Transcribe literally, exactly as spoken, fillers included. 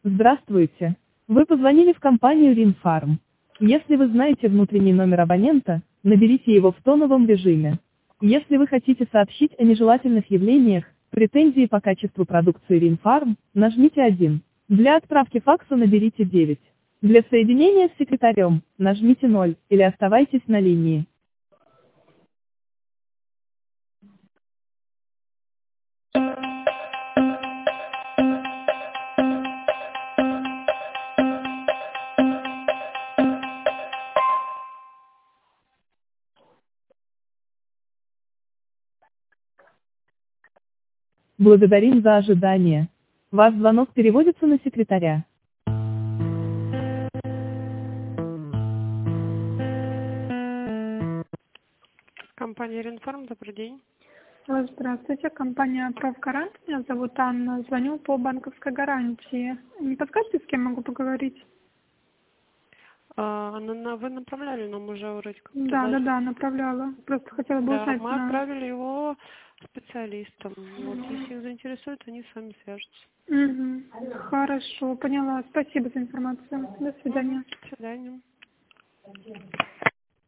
Здравствуйте. Вы позвонили в компанию Ринфарм. Если вы знаете внутренний номер абонента, наберите его в тоновом режиме. Если вы хотите сообщить о нежелательных явлениях, претензии по качеству продукции Ринфарм, нажмите один. Для отправки факса наберите девять. Для соединения с секретарем, нажмите ноль, или оставайтесь на линии. Благодарим за ожидание. Ваш звонок переводится на секретаря. Компания Ренфарм, добрый день. Здравствуйте, компания «Профгарант». Меня зовут Анна. Звоню по банковской гарантии. Не подскажете, с кем могу поговорить? А, на- на- вы направляли нам уже вроде как Да, туда? да, да, направляла. Просто хотела бы Да, узнать мы на... отправили его специалистам. Вот, если их заинтересует, они с вами свяжутся. Мгм. Хорошо, поняла. Спасибо за информацию. До Угу. свидания. До свидания.